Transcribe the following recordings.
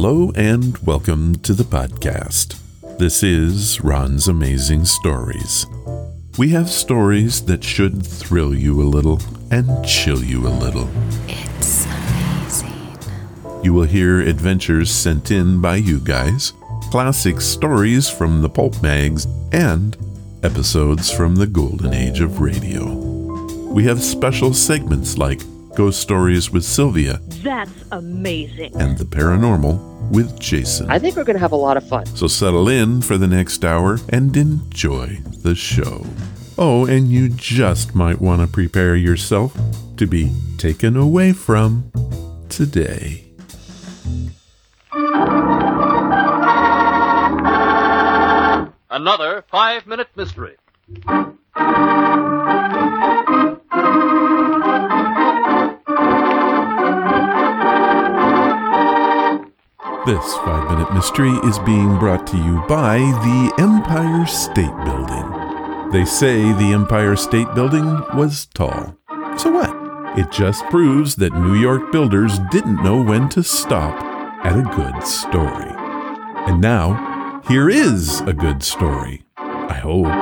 Hello and welcome to the podcast. This is Ron's Amazing Stories. We have stories that should thrill you a little and chill you a little. It's amazing. You will hear adventures sent in by you guys, classic stories from the pulp mags, and episodes from the golden age of radio. We have special segments like Ghost Stories with Sylvia. That's amazing. And The Paranormal with Jason. I think we're going to have a lot of fun. So settle in for the next hour and enjoy the show. Oh, and you just might want to prepare yourself to be taken away from today. Another 5-minute mystery. This 5-minute mystery is being brought to you by the Empire State Building. They say the Empire State Building was tall. So what? It just proves that New York builders didn't know when to stop at a good story. And now, here is a good story. I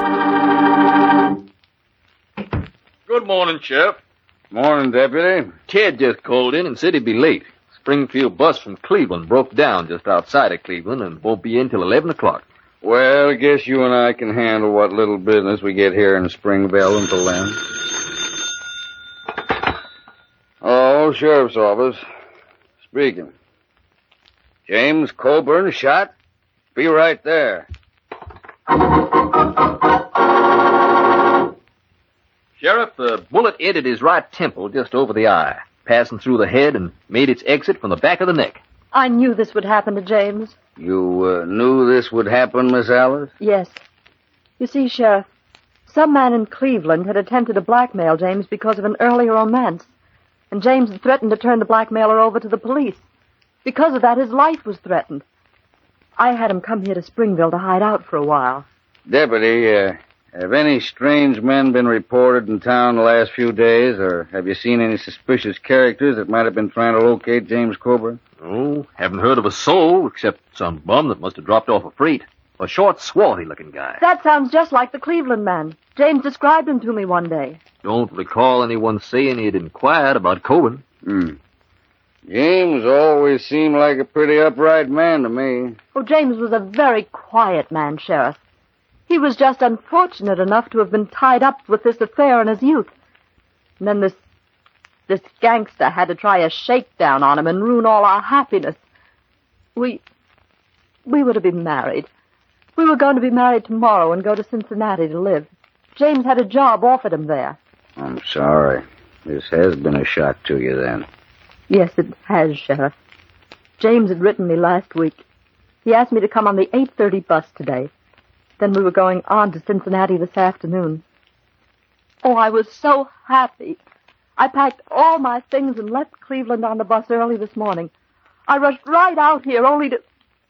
hope. Good morning, Sheriff. Morning, Deputy. Ted just called in and said he'd be late. Springfield bus from Cleveland broke down just outside of Cleveland and won't be in till 11 o'clock. Well, I guess you and I can handle what little business we get here in Springville until then. Oh, Sheriff's Office. Speaking. James Coburn shot? Be right there. Sheriff, the bullet entered his right temple just over the eye, passing through the head and made its exit from the back of the neck. I knew this would happen to James. You knew this would happen, Miss Alice? Yes. You see, Sheriff, some man in Cleveland had attempted to blackmail James because of an earlier romance, and James had threatened to turn the blackmailer over to the police. Because of that, his life was threatened. I had him come here to Springville to hide out for a while. Deputy, have any strange men been reported in town the last few days, or have you seen any suspicious characters that might have been trying to locate James Coburn? Oh, haven't heard of a soul, except some bum that must have dropped off a freight. A short, swarthy-looking guy. That sounds just like the Cleveland man. James described him to me one day. Don't recall anyone saying he'd inquired about Coburn. James always seemed like a pretty upright man to me. Oh, James was a very quiet man, Sheriff. He was just unfortunate enough to have been tied up with this affair in his youth. And then this gangster had to try a shakedown on him and ruin all our happiness. We were to be married. We were going to be married tomorrow and go to Cincinnati to live. James had a job offered him there. I'm sorry. This has been a shock to you, then. Yes, it has, Sheriff. James had written me last week. He asked me to come on the 8:30 bus today. Then we were going on to Cincinnati this afternoon. Oh, I was so happy. I packed all my things and left Cleveland on the bus early this morning. I rushed right out here only to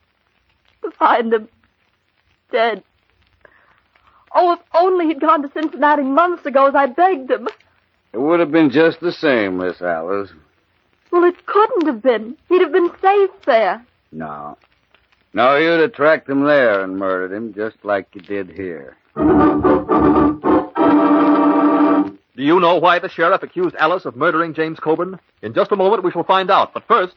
find him dead. Oh, if only he'd gone to Cincinnati months ago as I begged him. It would have been just the same, Miss Alice. Well, it couldn't have been. He'd have been safe there. No. No, you'd have tracked him there and murdered him, just like you did here. Do you know why the sheriff accused Alice of murdering James Coburn? In just a moment, we shall find out. But first...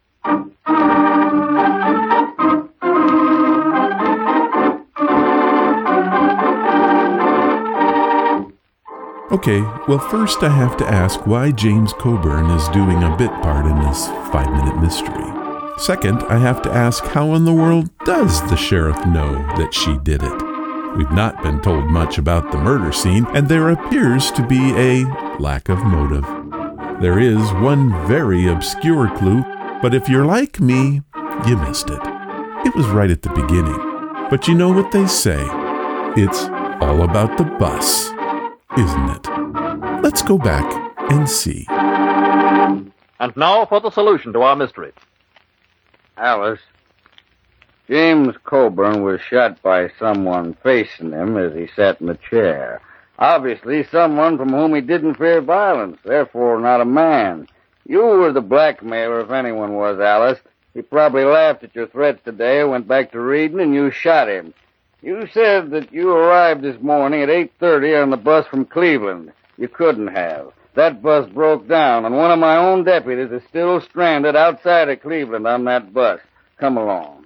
Okay, well first I have to ask why James Coburn is doing a bit part in this 5-minute mystery. Second, I have to ask how in the world does the sheriff know that she did it? We've not been told much about the murder scene, and there appears to be a lack of motive. There is one very obscure clue, but if you're like me, you missed it. It was right at the beginning. But you know what they say. It's all about the bus, isn't it? Let's go back and see. And now for the solution to our mystery. Alice, James Coburn was shot by someone facing him as he sat in the chair. Obviously, someone from whom he didn't fear violence, therefore not a man. You were the blackmailer if anyone was, Alice. He probably laughed at your threats today, went back to reading, and you shot him. You said that you arrived this morning at 8:30 on the bus from Cleveland. You couldn't have. That bus broke down, and one of my own deputies is still stranded outside of Cleveland on that bus. Come along.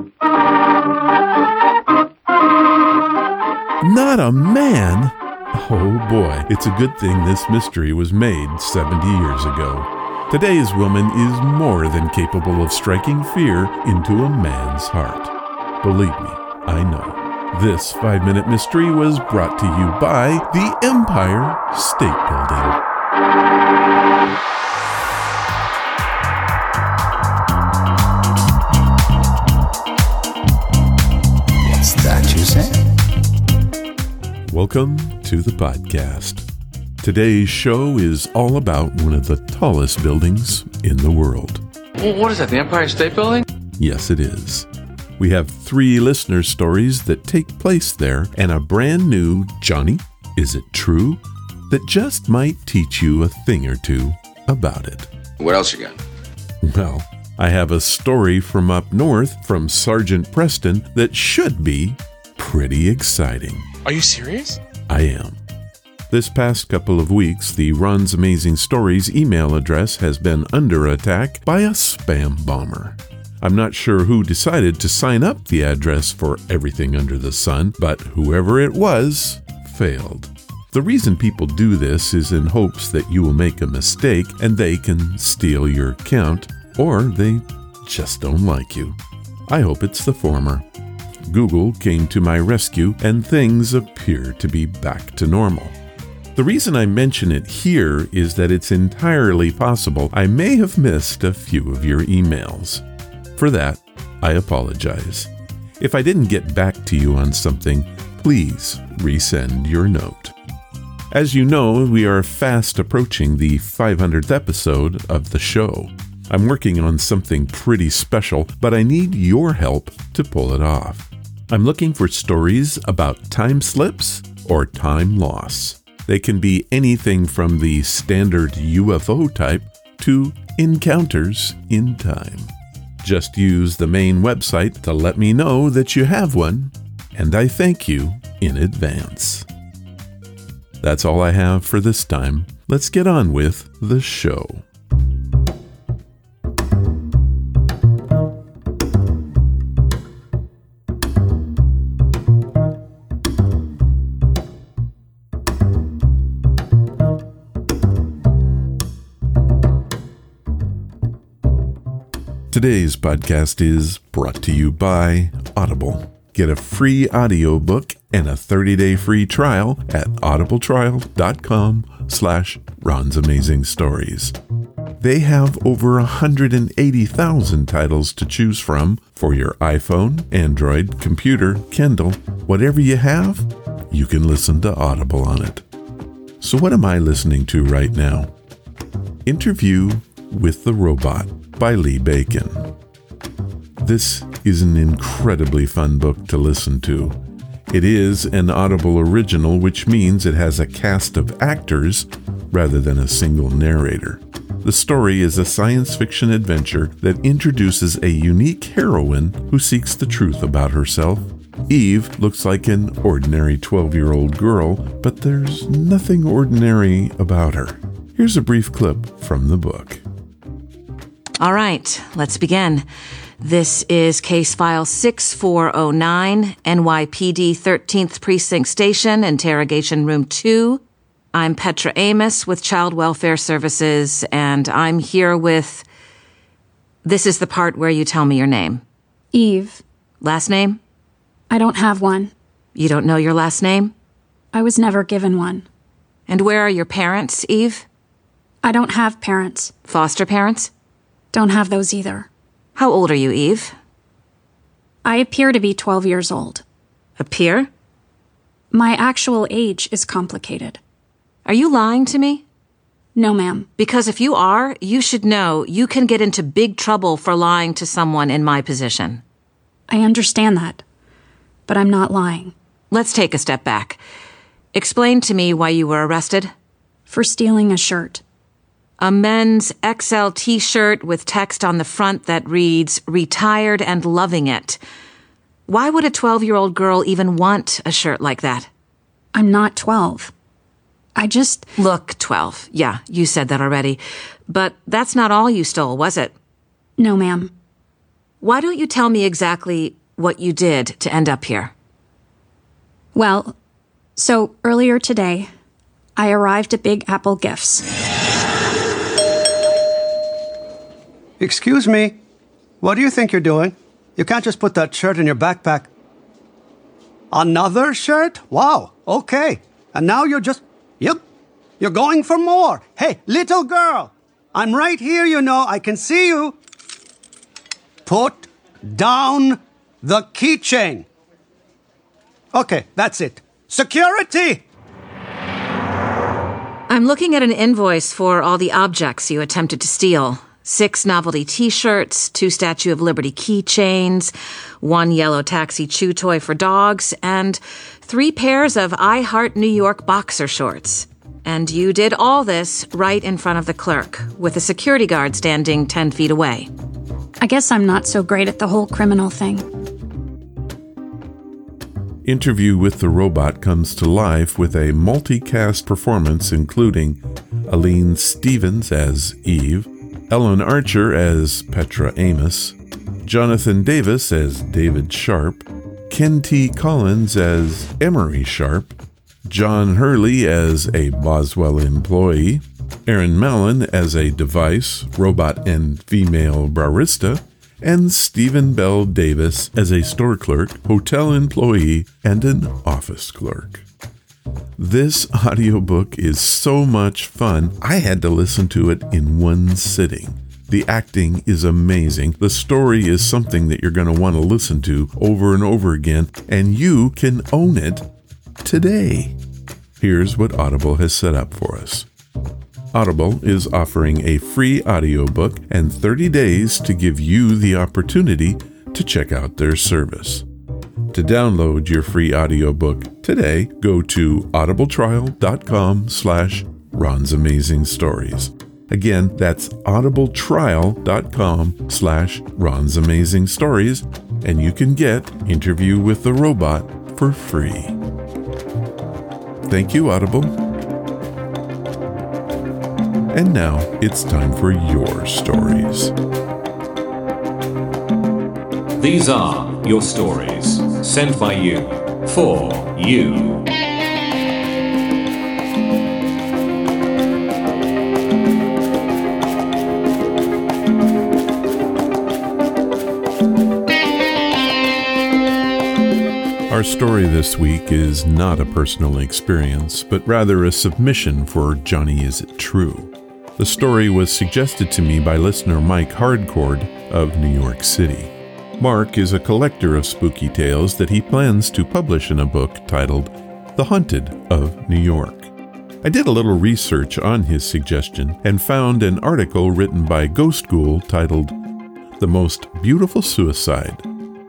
Not a man? Oh boy, it's a good thing this mystery was made 70 years ago. Today's woman is more than capable of striking fear into a man's heart. Believe me, I know. This 5-Minute Mystery was brought to you by the Empire State Building. What's that you say? Welcome to the podcast. Today's show is all about one of the tallest buildings in the world. What is that, the Empire State Building? Yes, it is. We have 3 listener stories that take place there and a brand new Johnny, Is It True? That just might teach you a thing or two about it. What else you got? Well, I have a story from up north from Sergeant Preston that should be pretty exciting. Are you serious? I am. This past couple of weeks, the Ron's Amazing Stories email address has been under attack by a spam bomber. I'm not sure who decided to sign up the address for everything under the sun, but whoever it was failed. The reason people do this is in hopes that you will make a mistake and they can steal your account, or they just don't like you. I hope it's the former. Google came to my rescue and things appear to be back to normal. The reason I mention it here is that it's entirely possible I may have missed a few of your emails. For that, I apologize. If I didn't get back to you on something, please resend your note. As you know, we are fast approaching the 500th episode of the show. I'm working on something pretty special, but I need your help to pull it off. I'm looking for stories about time slips or time loss. They can be anything from the standard UFO type to encounters in time. Just use the main website to let me know that you have one, and I thank you in advance. That's all I have for this time. Let's get on with the show. Today's podcast is brought to you by Audible. Get a free audiobook and a 30-day free trial at audibletrial.com/Ron's Amazing Stories. They have over 180,000 titles to choose from for your iPhone, Android, computer, Kindle. Whatever you have, you can listen to Audible on it. So what am I listening to right now? Interview with the Robot by Lee Bacon. This is an incredibly fun book to listen to. It is an Audible original, which means it has a cast of actors rather than a single narrator. The story is a science fiction adventure that introduces a unique heroine who seeks the truth about herself. Eve looks like an ordinary 12-year-old girl, but there's nothing ordinary about her. Here's a brief clip from the book. All right, let's begin. This is case file 6409, NYPD 13th Precinct Station, Interrogation Room 2. I'm Petra Amos with Child Welfare Services, and I'm here with... This is the part where you tell me your name. Eve. Last name? I don't have one. You don't know your last name? I was never given one. And where are your parents, Eve? I don't have parents. Foster parents? Don't have those either. How old are you, Eve? I appear to be 12 years old. Appear? My actual age is complicated. Are you lying to me? No, ma'am. Because if you are, you should know you can get into big trouble for lying to someone in my position. I understand that, but I'm not lying. Let's take a step back. Explain to me why you were arrested. For stealing a shirt. A men's XL t-shirt with text on the front that reads, "Retired and loving it." Why would a 12-year-old girl even want a shirt like that? I'm not 12. I just... Look, 12. Yeah, you said that already. But that's not all you stole, was it? No, ma'am. Why don't you tell me exactly what you did to end up here? Well, so earlier today, I arrived at Big Apple Gifts. Excuse me. What do you think you're doing? You can't just put that shirt in your backpack. Another shirt? Wow. Okay. And now you're just... Yep. You're going for more. Hey, little girl. I'm right here, you know. I can see you. Put down the keychain. Okay, that's it. Security! I'm looking at an invoice for all the objects you attempted to steal. 6 novelty t-shirts, 2 Statue of Liberty keychains, 1 yellow taxi chew toy for dogs, and 3 pairs of I Heart New York boxer shorts. And you did all this right in front of the clerk, with a security guard standing 10 feet away. I guess I'm not so great at the whole criminal thing. Interview with the Robot comes to life with a multicast performance including Aline Stevens as Eve, Ellen Archer as Petra Amos, Jonathan Davis as David Sharp, Ken T. Collins as Emery Sharp, John Hurley as a Boswell employee, Aaron Mallon as a device, robot, and female barista, and Stephen Bell Davis as a store clerk, hotel employee, and an office clerk. This audiobook is so much fun, I had to listen to it in one sitting. The acting is amazing. The story is something that you're going to want to listen to over and over again, and you can own it today. Here's what Audible has set up for us. Audible is offering a free audiobook and 30 days to give you the opportunity to check out their service. To download your free audiobook today, go to audibletrial.com/Ron's Amazing Stories. Again, that's audibletrial.com/Ron's Amazing Stories, and you can get Interview with the Robot for free. Thank you, Audible. And now it's time for your stories. These are your stories, sent by you, for you. Our story this week is not a personal experience, but rather a submission for Johnny Is It True? The story was suggested to me by listener Mike Hardcord of New York City. Mark is a collector of spooky tales that he plans to publish in a book titled The Haunted of New York. I did a little research on his suggestion and found an article written by Ghost Ghoul titled The Most Beautiful Suicide.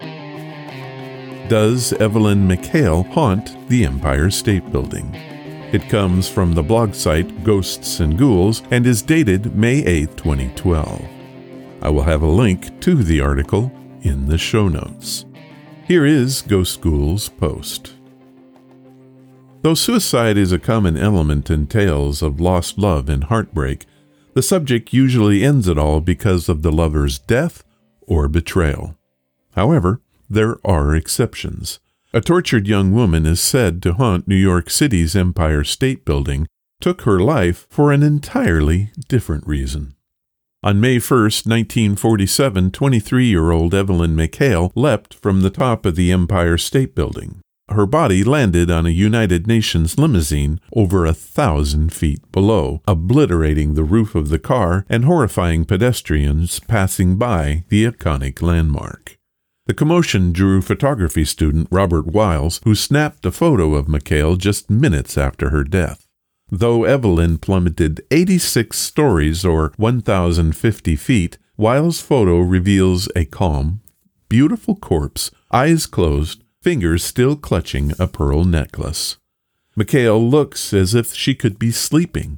Does Evelyn McHale haunt the Empire State Building? It comes from the blog site Ghosts and Ghouls and is dated May 8, 2012. I will have a link to the article in the show notes. Here is Ghost Ghoul's post. Though suicide is a common element in tales of lost love and heartbreak, the subject usually ends it all because of the lover's death or betrayal. However, there are exceptions. A tortured young woman is said to haunt New York City's Empire State Building, took her life for an entirely different reason. On May 1, 1947, 23-year-old Evelyn McHale leapt from the top of the Empire State Building. Her body landed on a United Nations limousine over 1,000 feet below, obliterating the roof of the car and horrifying pedestrians passing by the iconic landmark. The commotion drew photography student Robert Wiles, who snapped a photo of McHale just minutes after her death. Though Evelyn plummeted 86 stories or 1,050 feet, Wiles' photo reveals a calm, beautiful corpse, eyes closed, fingers still clutching a pearl necklace. McHale looks as if she could be sleeping,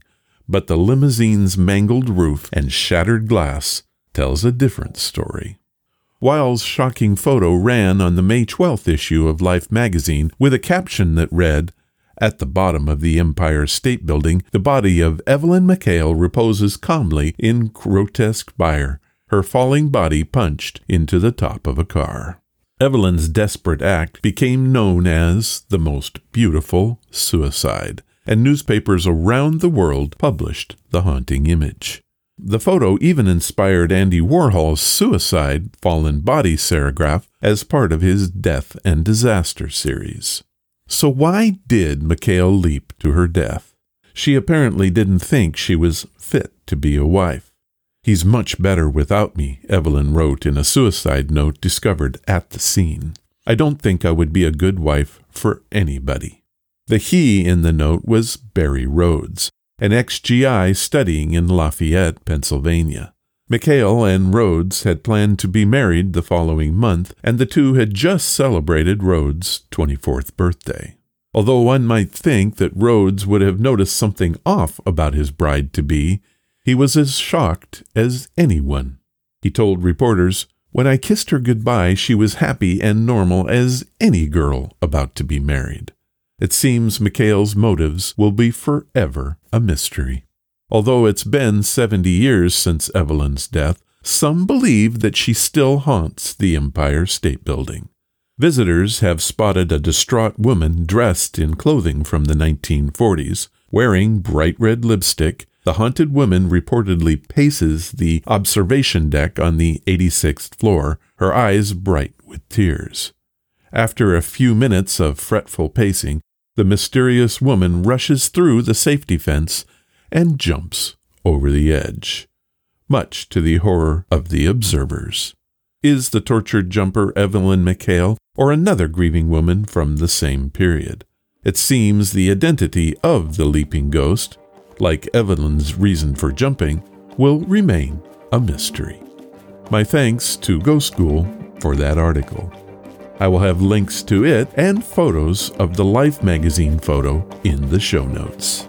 but the limousine's mangled roof and shattered glass tells a different story. Wiles' shocking photo ran on the May 12th issue of Life magazine with a caption that read, "At the bottom of the Empire State Building, the body of Evelyn McHale reposes calmly in grotesque mire, her falling body punched into the top of a car." Evelyn's desperate act became known as the most beautiful suicide, and newspapers around the world published the haunting image. The photo even inspired Andy Warhol's Suicide Fallen Body serigraph as part of his Death and Disaster series. So why did McHale leap to her death? She apparently didn't think she was fit to be a wife. "He's much better without me," Evelyn wrote in a suicide note discovered at the scene. "I don't think I would be a good wife for anybody." The he in the note was Barry Rhodes, an ex-GI studying in Lafayette, Pennsylvania. McHale and Rhodes had planned to be married the following month, and the two had just celebrated Rhodes' 24th birthday. Although one might think that Rhodes would have noticed something off about his bride-to-be, he was as shocked as anyone. He told reporters, "When I kissed her goodbye, she was happy and normal as any girl about to be married." It seems McHale's motives will be forever a mystery. Although it's been 70 years since Evelyn's death, some believe that she still haunts the Empire State Building. Visitors have spotted a distraught woman dressed in clothing from the 1940s, wearing bright red lipstick. The haunted woman reportedly paces the observation deck on the 86th floor, her eyes bright with tears. After a few minutes of fretful pacing, the mysterious woman rushes through the safety fence and jumps over the edge, much to the horror of the observers. Is the tortured jumper Evelyn McHale or another grieving woman from the same period? It seems the identity of the leaping ghost, like Evelyn's reason for jumping, will remain a mystery. My thanks to Ghost School for that article. I will have links to it and photos of the Life magazine photo in the show notes.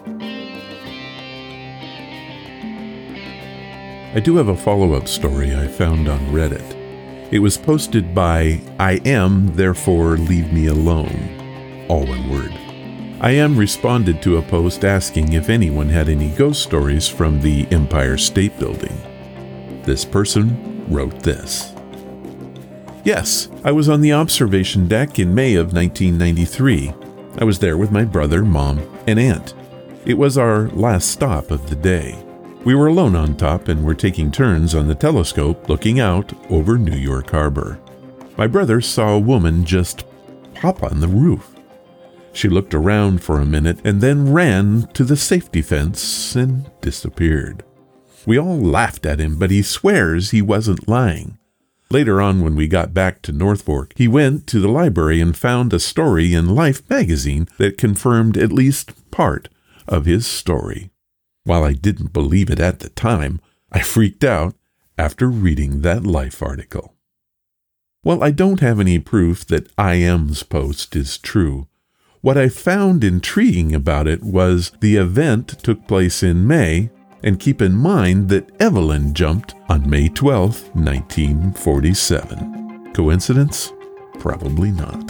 I do have a follow-up story I found on Reddit. It was posted by I Am, Therefore Leave Me Alone, all one word. I Am responded to a post asking if anyone had any ghost stories from the Empire State Building. This person wrote this. Yes, I was on the observation deck in May of 1993. I was there with my brother, mom, and aunt. It was our last stop of the day. We were alone on top and were taking turns on the telescope looking out over New York Harbor. My brother saw a woman just pop on the roof. She looked around for a minute and then ran to the safety fence and disappeared. We all laughed at him, but he swears he wasn't lying. Later on, when we got back to North Fork, he went to the library and found a story in Life magazine that confirmed at least part of his story. While I didn't believe it at the time, I freaked out after reading that Life article. Well, I don't have any proof that I Am's post is true. What I found intriguing about it was the event took place in May, and keep in mind that Evelyn jumped on May 12, 1947. Coincidence? Probably not.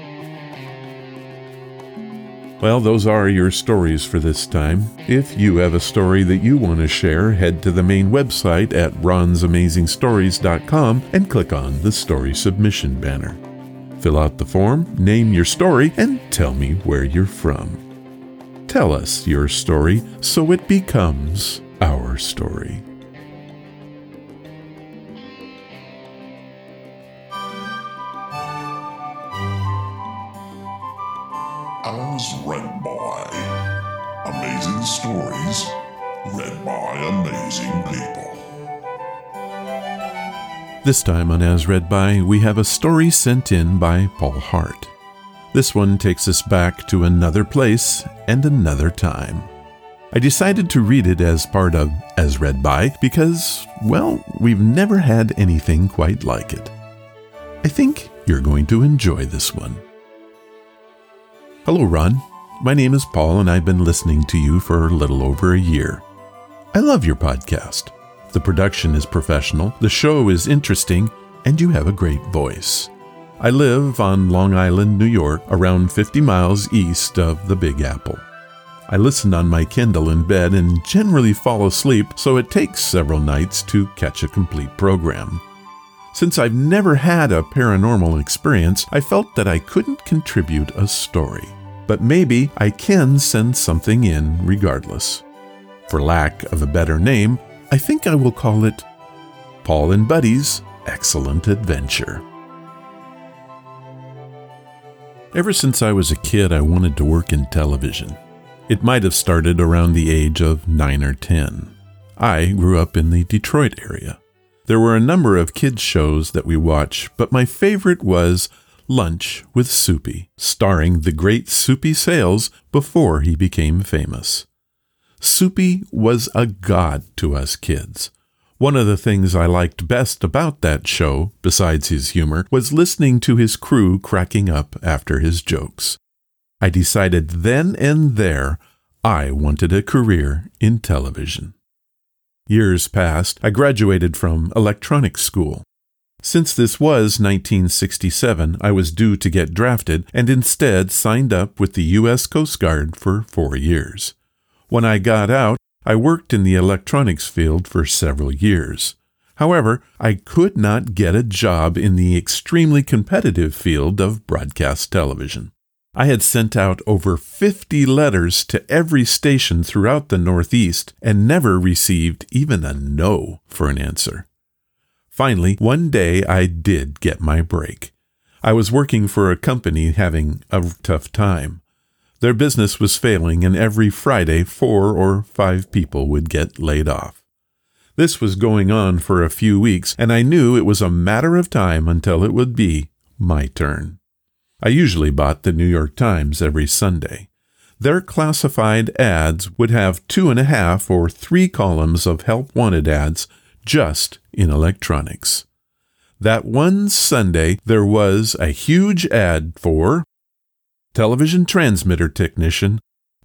Well, those are your stories for this time. If you have a story that you want to share, head to the main website at ronsamazingstories.com and click on the story submission banner. Fill out the form, name your story, and tell me where you're from. Tell us your story so it becomes our story. As read by Amazing Stories, read by amazing people. This time on As Read By, we have a story sent in by Paul Hart. This one takes us back to another place and another time. I decided to read it as part of As Read By because, well, we've never had anything quite like it. I think you're going to enjoy this one. Hello, Ron. My name is Paul, and I've been listening to you for a little over a year. I love your podcast. The production is professional, the show is interesting, and you have a great voice. I live on Long Island, New York, around 50 miles east of the Big Apple. I listen on my Kindle in bed and generally fall asleep, so it takes several nights to catch a complete program. Since I've never had a paranormal experience, I felt that I couldn't contribute a story. But maybe I can send something in regardless. For lack of a better name, I think I will call it Paul and Buddy's Excellent Adventure. Ever since I was a kid, I wanted to work in television. It might have started around the age of 9 or 10. I grew up in the Detroit area. There were a number of kids' shows that we watched, but my favorite was Lunch with Soupy, starring the great Soupy Sales before he became famous. Soupy was a god to us kids. One of the things I liked best about that show, besides his humor, was listening to his crew cracking up after his jokes. I decided then and there I wanted a career in television. Years passed. I graduated from electronics school. Since this was 1967, I was due to get drafted and instead signed up with the U.S. Coast Guard for 4 years. When I got out, I worked in the electronics field for several years. However, I could not get a job in the extremely competitive field of broadcast television. I had sent out over 50 letters to every station throughout the Northeast and never received even a no for an answer. Finally, one day I did get my break. I was working for a company having a tough time. Their business was failing, and every Friday 4 or 5 people would get laid off. This was going on for a few weeks, and I knew it was a matter of time until it would be my turn. I usually bought the New York Times every Sunday. Their classified ads would have 2.5 or 3 columns of help wanted ads just in electronics. That one Sunday, there was a huge ad for Television Transmitter Technician,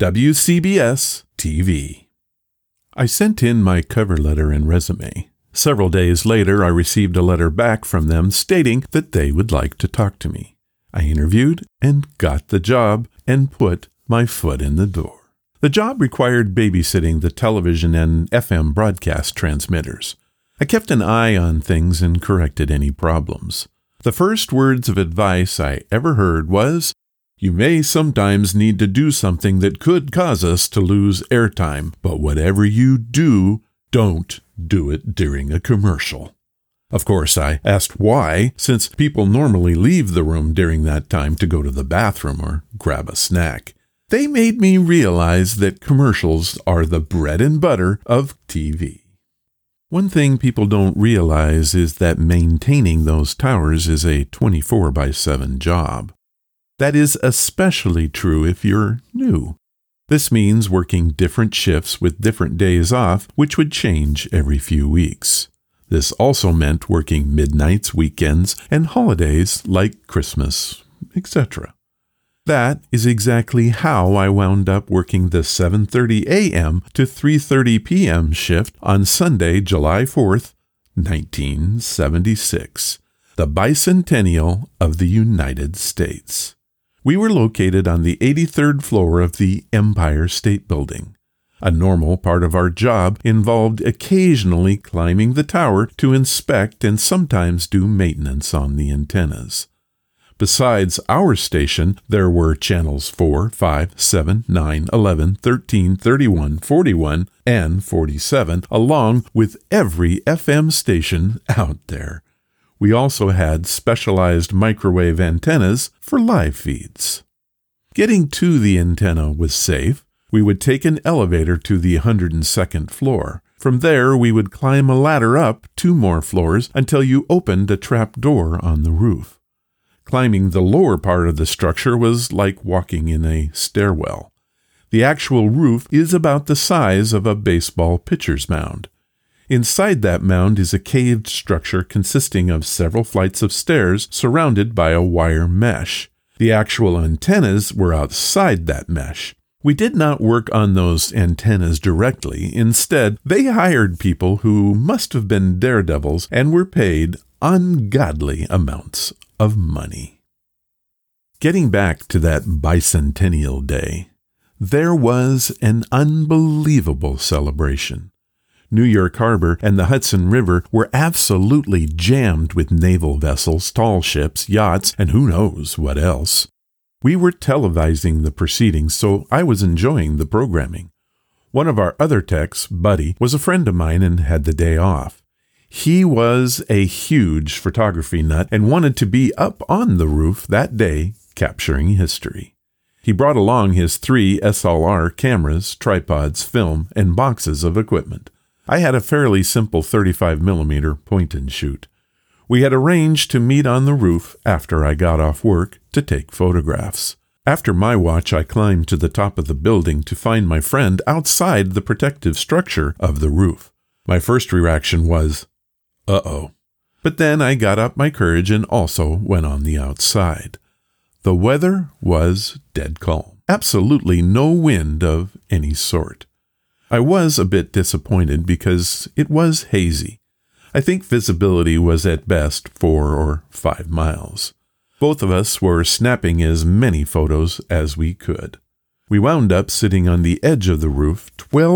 WCBS TV. I sent in my cover letter and resume. Several days later, I received a letter back from them stating that they would like to talk to me. I interviewed and got the job and put my foot in the door. The job required babysitting the television and FM broadcast transmitters. I kept an eye on things and corrected any problems. The first words of advice I ever heard was, "You may sometimes need to do something that could cause us to lose airtime, but whatever you do, don't do it during a commercial." Of course, I asked why, since people normally leave the room during that time to go to the bathroom or grab a snack. They made me realize that commercials are the bread and butter of TV. One thing people don't realize is that maintaining those towers is a 24/7 job. That is especially true if you're new. This means working different shifts with different days off, which would change every few weeks. This also meant working midnights, weekends, and holidays like Christmas, etc. That is exactly how I wound up working the 7:30 a.m. to 3:30 p.m. shift on Sunday, July 4th, 1976, the bicentennial of the United States. We were located on the 83rd floor of the Empire State Building. A normal part of our job involved occasionally climbing the tower to inspect and sometimes do maintenance on the antennas. Besides our station, there were channels 4, 5, 7, 9, 11, 13, 31, 41, and 47, along with every FM station out there. We also had specialized microwave antennas for live feeds. Getting to the antenna was safe. We would take an elevator to the 102nd floor. From there, we would climb a ladder up 2 more floors until you opened a trap door on the roof. Climbing the lower part of the structure was like walking in a stairwell. The actual roof is about the size of a baseball pitcher's mound. Inside that mound is a caved structure consisting of several flights of stairs surrounded by a wire mesh. The actual antennas were outside that mesh. We did not work on those antennas directly. Instead, they hired people who must have been daredevils and were paid ungodly amounts of money. Getting back to that bicentennial day, there was an unbelievable celebration. New York Harbor and the Hudson River were absolutely jammed with naval vessels, tall ships, yachts, and who knows what else. We were televising the proceedings, so I was enjoying the programming. One of our other techs, Buddy, was a friend of mine and had the day off. He was a huge photography nut and wanted to be up on the roof that day capturing history. He brought along his 3 SLR cameras, tripods, film, and boxes of equipment. I had a fairly simple 35mm point-and-shoot. We had arranged to meet on the roof after I got off work to take photographs. After my watch, I climbed to the top of the building to find my friend outside the protective structure of the roof. My first reaction was, uh-oh. But then I got up my courage and also went on the outside. The weather was dead calm. Absolutely no wind of any sort. I was a bit disappointed because it was hazy. I think visibility was at best 4 or 5 miles. Both of us were snapping as many photos as we could. We wound up sitting on the edge of the roof,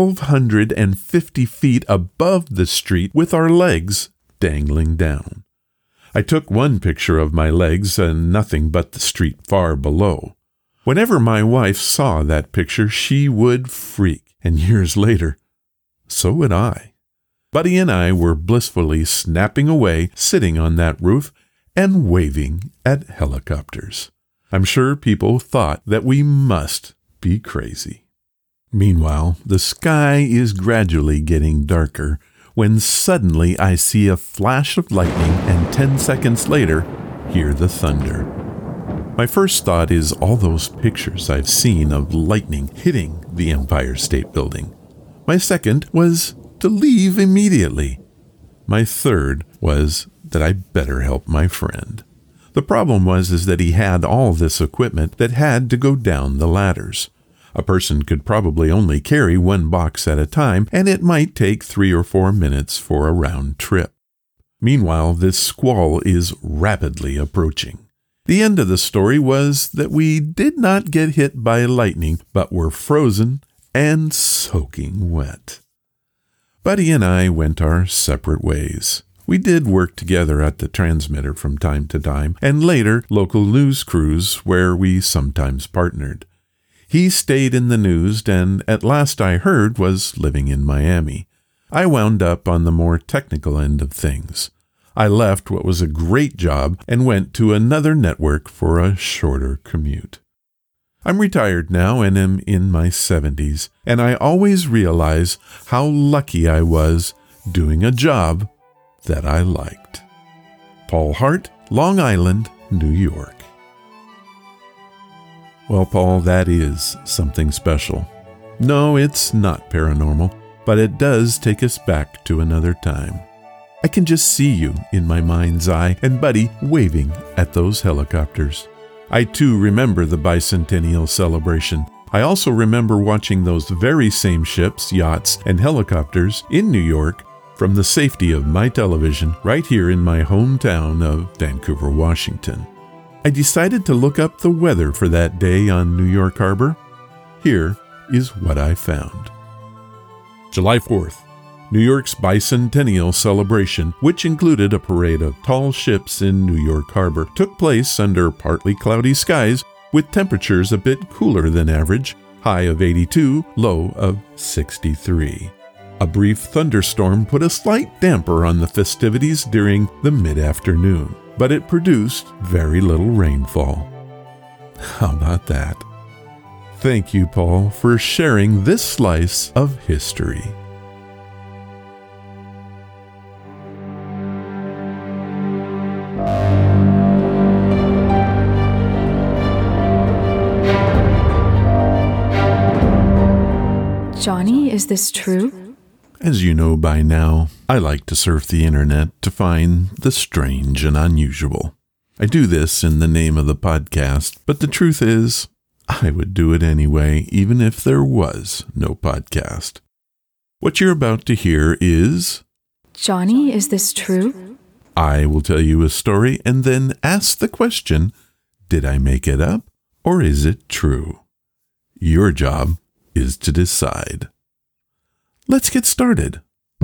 1,250 feet above the street, with our legs dangling down. I took one picture of my legs and nothing but the street far below. Whenever my wife saw that picture, she would freak. And years later, so would I. Buddy and I were blissfully snapping away, sitting on that roof, and waving at helicopters. I'm sure people thought that we must be crazy. Meanwhile, the sky is gradually getting darker when suddenly I see a flash of lightning and 10 seconds later, hear the thunder. My first thought is all those pictures I've seen of lightning hitting the Empire State Building. My second was to leave immediately. My third was that I better help my friend. The problem was that he had all this equipment that had to go down the ladders. A person could probably only carry one box at a time, and it might take 3 or 4 minutes for a round trip. Meanwhile, this squall is rapidly approaching. The end of the story was that we did not get hit by lightning, but were frozen and soaking wet. Buddy and I went our separate ways. We did work together at the transmitter from time to time, and later local news crews where we sometimes partnered. He stayed in the news and, at last I heard, was living in Miami. I wound up on the more technical end of things. I left what was a great job and went to another network for a shorter commute. I'm retired now and am in my 70s, and I always realize how lucky I was doing a job that I liked. Paul Hart, Long Island, New York. Well, Paul, that is something special. No, it's not paranormal, but it does take us back to another time. I can just see you in my mind's eye and Buddy waving at those helicopters. I too remember the bicentennial celebration. I also remember watching those very same ships, yachts, and helicopters in New York from the safety of my television right here in my hometown of Vancouver, Washington. I decided to look up the weather for that day on New York Harbor. Here is what I found. July 4th. New York's bicentennial celebration, which included a parade of tall ships in New York Harbor, took place under partly cloudy skies with temperatures a bit cooler than average, high of 82, low of 63. A brief thunderstorm put a slight damper on the festivities during the mid-afternoon, but it produced very little rainfall. How about that? Thank you, Paul, for sharing this slice of history. Johnny, is this true? As you know by now, I like to surf the internet to find the strange and unusual. I do this in the name of the podcast, but the truth is, I would do it anyway, even if there was no podcast. What you're about to hear is... Johnny, is this true? I will tell you a story and then ask the question, did I make it up or is it true? Your job is to decide. Let's get started.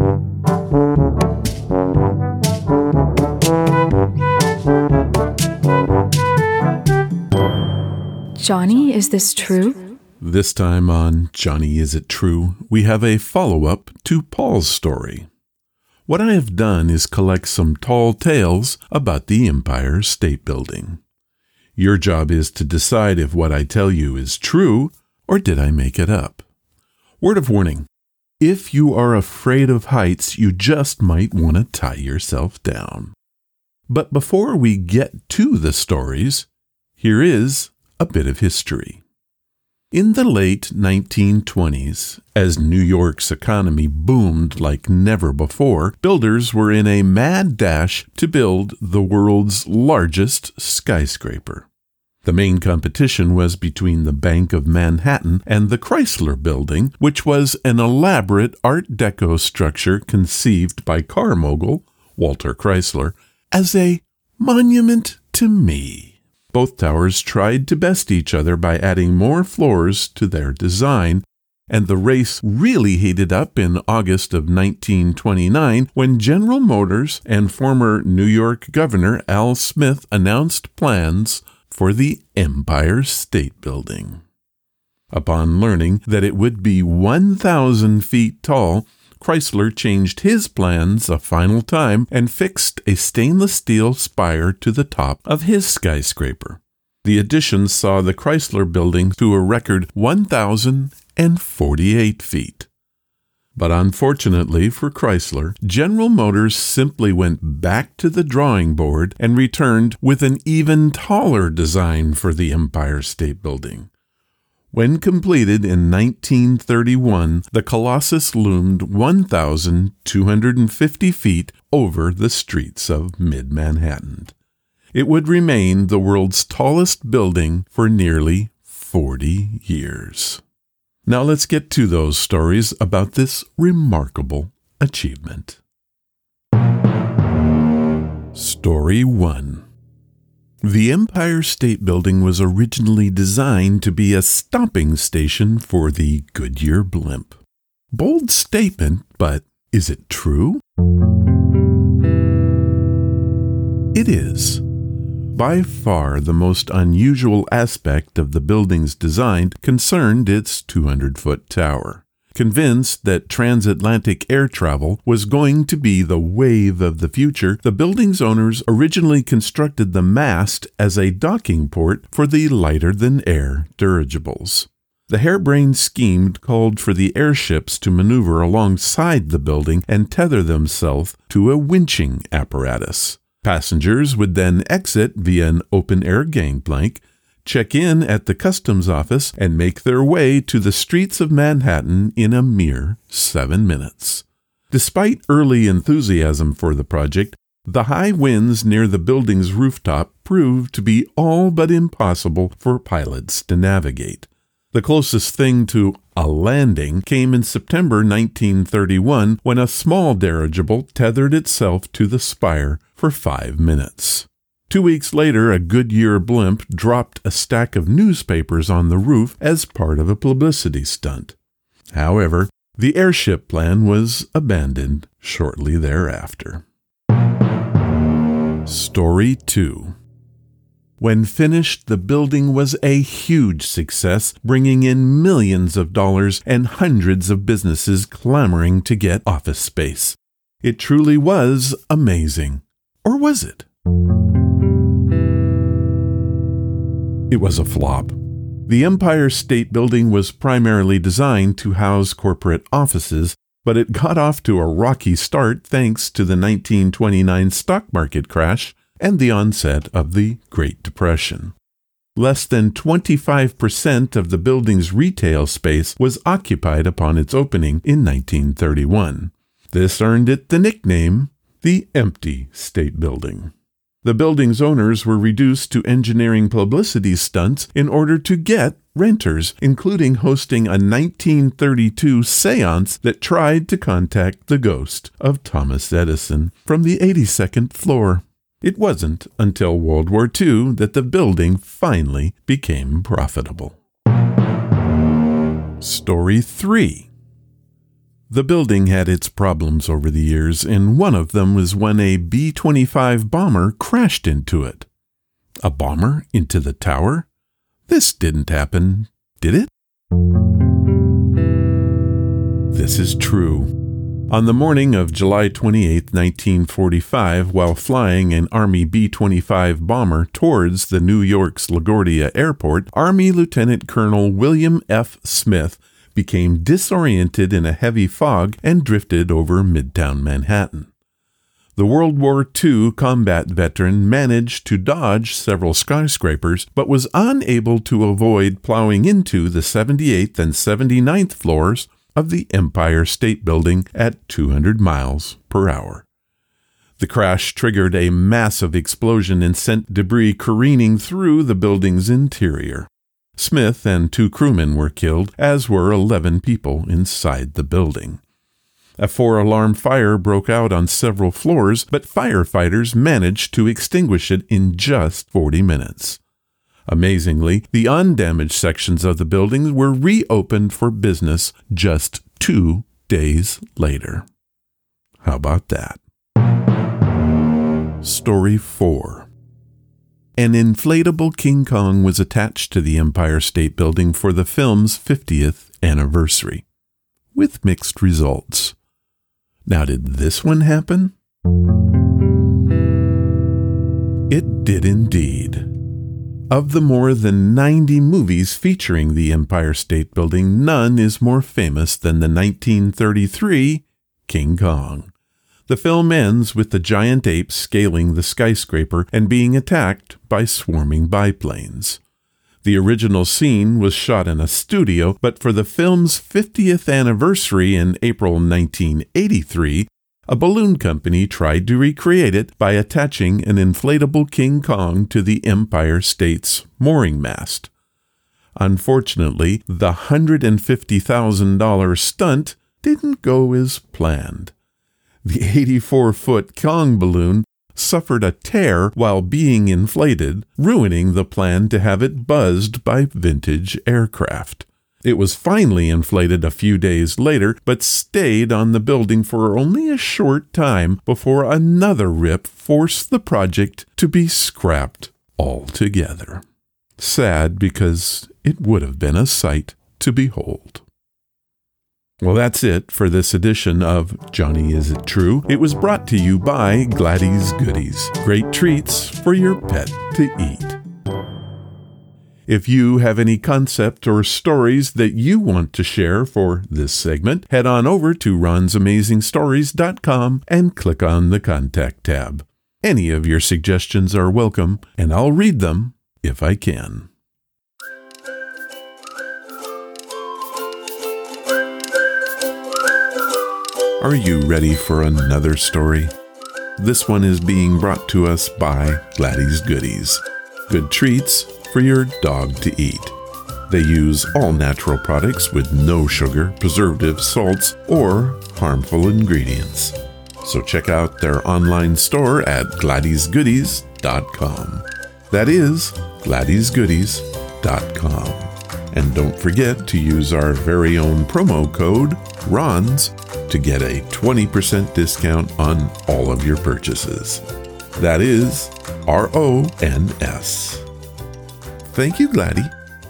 Johnny, is this true? This time on Johnny, Is It True, we have a follow-up to Paul's story. What I have done is collect some tall tales about the Empire State Building. Your job is to decide if what I tell you is true or did I make it up. Word of warning, if you are afraid of heights, you just might want to tie yourself down. But before we get to the stories, here is a bit of history. In the late 1920s, as New York's economy boomed like never before, builders were in a mad dash to build the world's largest skyscraper. The main competition was between the Bank of Manhattan and the Chrysler Building, which was an elaborate Art Deco structure conceived by car mogul Walter Chrysler as a monument to me. Both towers tried to best each other by adding more floors to their design, and the race really heated up in August of 1929 when General Motors and former New York Governor Al Smith announced plans for the Empire State Building. Upon learning that it would be 1,000 feet tall, Chrysler changed his plans a final time and fixed a stainless steel spire to the top of his skyscraper. The addition saw the Chrysler Building to a record 1,048 feet. But unfortunately for Chrysler, General Motors simply went back to the drawing board and returned with an even taller design for the Empire State Building. When completed in 1931, the Colossus loomed 1,250 feet over the streets of mid-Manhattan. It would remain the world's tallest building for nearly 40 years. Now let's get to those stories about this remarkable achievement. Story 1. The Empire State Building was originally designed to be a stopping station for the Goodyear blimp. Bold statement, but is it true? It is. By far the most unusual aspect of the building's design concerned its 200-foot tower. Convinced that transatlantic air travel was going to be the wave of the future, the building's owners originally constructed the mast as a docking port for the lighter-than-air dirigibles. The harebrained scheme called for the airships to maneuver alongside the building and tether themselves to a winching apparatus. Passengers would then exit via an open-air gangplank, check in at the customs office, and make their way to the streets of Manhattan in a mere 7 minutes. Despite early enthusiasm for the project, the high winds near the building's rooftop proved to be all but impossible for pilots to navigate. The closest thing to a landing came in September 1931 when a small dirigible tethered itself to the spire for 5 minutes. 2 weeks later, a Goodyear blimp dropped a stack of newspapers on the roof as part of a publicity stunt. However, the airship plan was abandoned shortly thereafter. Story 2. When finished, the building was a huge success, bringing in millions of dollars and hundreds of businesses clamoring to get office space. It truly was amazing. Or was it? It was a flop. The Empire State Building was primarily designed to house corporate offices, but it got off to a rocky start thanks to the 1929 stock market crash and the onset of the Great Depression. Less than 25% of the building's retail space was occupied upon its opening in 1931. This earned it the nickname the Empty State Building. The building's owners were reduced to engineering publicity stunts in order to get renters, including hosting a 1932 seance that tried to contact the ghost of Thomas Edison from the 82nd floor. It wasn't until World War II that the building finally became profitable. Story 3. The building had its problems over the years, and one of them was when a B-25 bomber crashed into it. A bomber into the tower? This didn't happen, did it? This is true. On the morning of July 28, 1945, while flying an Army B-25 bomber towards the New York's LaGuardia Airport, Army Lieutenant Colonel William F. Smith became disoriented in a heavy fog and drifted over Midtown Manhattan. The World War II combat veteran managed to dodge several skyscrapers, but was unable to avoid plowing into the 78th and 79th floors of the Empire State Building at 200 miles per hour. The crash triggered a massive explosion and sent debris careening through the building's interior. Smith and 2 crewmen were killed, as were 11 people inside the building. A 4-alarm fire broke out on several floors, but firefighters managed to extinguish it in just 40 minutes. Amazingly, the undamaged sections of the building were reopened for business just 2 days later. How about that? Story 4. An inflatable King Kong was attached to the Empire State Building for the film's 50th anniversary, with mixed results. Now, did this one happen? It did indeed. Of the more than 90 movies featuring the Empire State Building, none is more famous than the 1933 King Kong. The film ends with the giant ape scaling the skyscraper and being attacked by swarming biplanes. The original scene was shot in a studio, but for the film's 50th anniversary in April 1983, a balloon company tried to recreate it by attaching an inflatable King Kong to the Empire State's mooring mast. Unfortunately, the $150,000 stunt didn't go as planned. The 84-foot Kong balloon suffered a tear while being inflated, ruining the plan to have it buzzed by vintage aircraft. It was finally inflated a few days later, but stayed on the building for only a short time before another rip forced the project to be scrapped altogether. Sad, because it would have been a sight to behold. Well, that's it for this edition of Johnny Is It True? It was brought to you by Gladys Goodies. Great treats for your pet to eat. If you have any concept or stories that you want to share for this segment, head on over to ronsamazingstories.com and click on the Contact tab. Any of your suggestions are welcome, and I'll read them if I can. Are you ready for another story? This one is being brought to us by Gladys Goodies. Good treats for your dog to eat. They use all natural products with no sugar, preservatives, salts, or harmful ingredients. So check out their online store at GladysGoodies.com. That is GladysGoodies.com. And don't forget to use our very own promo code, RONS, to get a 20% discount on all of your purchases. That is RONS. Thank you, Gladys.